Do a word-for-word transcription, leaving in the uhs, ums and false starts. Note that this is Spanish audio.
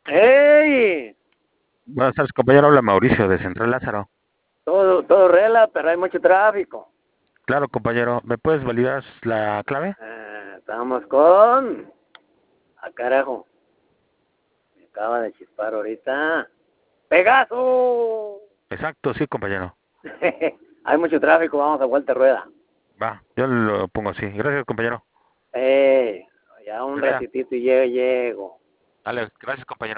¡Ey! Buenas tardes, compañero. Habla Mauricio de Central Lázaro. Todo, todo rela, pero hay mucho tráfico. Claro, compañero. ¿Me puedes validar la clave? Eh, estamos con... ¡Ah, carajo! Me acaba de chispar ahorita. ¡Pegaso! Exacto, sí, compañero. Hay mucho tráfico, vamos a vuelta de rueda. Va, yo lo pongo así. Gracias, compañero. ¡Ey! Ya un Rivera. ratitito y llego, llego. Dale, gracias, compañero.